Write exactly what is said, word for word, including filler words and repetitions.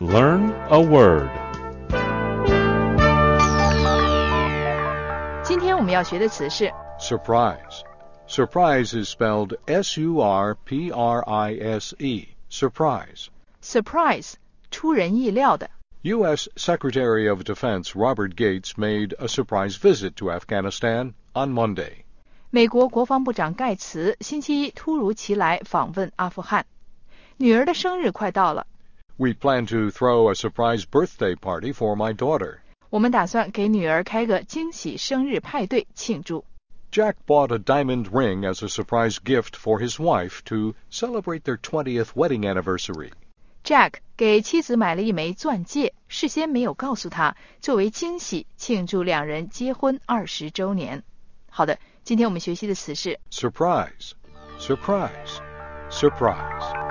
Learn a word. 今天我们要学的词是 surprise. Surprise is spelled S U R P R I S E. Surprise. surprise, 出人意料的。 U S Secretary of Defense Robert Gates made a surprise visit to Afghanistan on Monday. 美国国防部长盖茨星期一突如其来访问阿富汗。女儿的生日快到了。 We plan to throw a surprise birthday party for my daughter. 我们打算给女儿开个惊喜生日派对庆祝。 Jack bought a diamond ring as a surprise gift for his wife to celebrate their twentieth wedding anniversary. Jack 给妻子买了一枚钻戒，事先没有告诉她，作为惊喜庆祝两人结婚二十周年。好的，今天我们学习的词是 surprise, surprise, surprise.